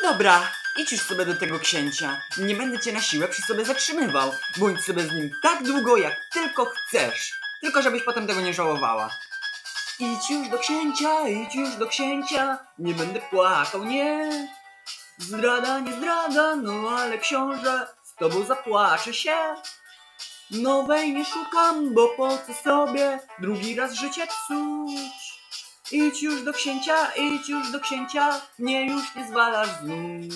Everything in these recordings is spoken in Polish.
Dobra, idź już sobie do tego księcia. Nie będę cię na siłę przy sobie zatrzymywał. Bądź sobie z nim tak długo, jak tylko chcesz. Tylko żebyś potem tego nie żałowała. Idź już do księcia, idź już do księcia. Nie będę płakał, nie. Zdrada, nie zdrada, no ale książę, z tobą zapłaczę się. Nowej nie szukam, bo po co sobie drugi raz życie psuć. Idź już do księcia, idź już do księcia, mnie już nie zwalasz znów.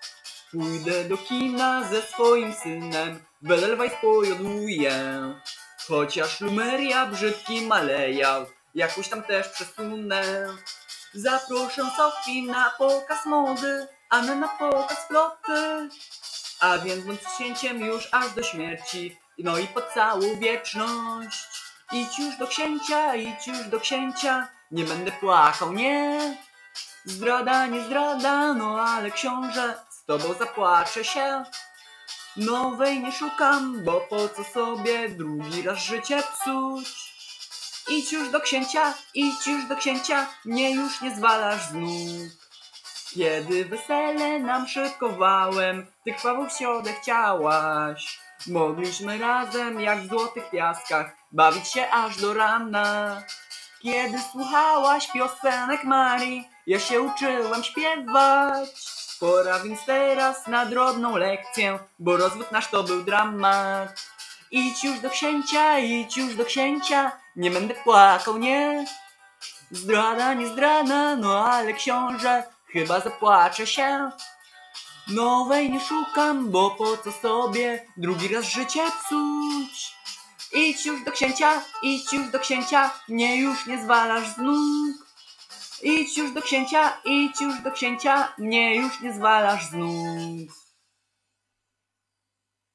Pójdę do kina ze swoim synem, w Edelweiss pojoduję. Chociaż Lumeria brzydki malejał, jakoś tam też przesunę. Zaproszę Sophie na pokaz mody, Anę na pokaz floty. A więc bądź księciem już aż do śmierci, no i po całą wieczność. Idź już do księcia, idź już do księcia, nie będę płakał, nie. Zdrada, nie zdrada, no ale książę, z tobą zapłaczę się. Nowej nie szukam, bo po co sobie drugi raz życie psuć. Idź już do księcia, idź już do księcia, mnie już nie zwalasz z nóg. Kiedy wesele nam szykowałem, ty krwawą siodę chciałaś. Mogliśmy razem jak w złotych piaskach bawić się aż do rana. Kiedy słuchałaś piosenek Marii, ja się uczyłem śpiewać. Pora więc teraz na drobną lekcję, bo rozwód nasz to był dramat. Idź już do księcia, idź już do księcia, nie będę płakał, nie. Zdrada, nie zdrada, no ale książę, chyba zapłaczę się. Nowej nie szukam, bo po co sobie drugi raz życie psuć. Idź już do księcia, idź już do księcia, mnie już nie zwalasz z nóg. Idź już do księcia, idź już do księcia, mnie już nie zwalasz z nóg.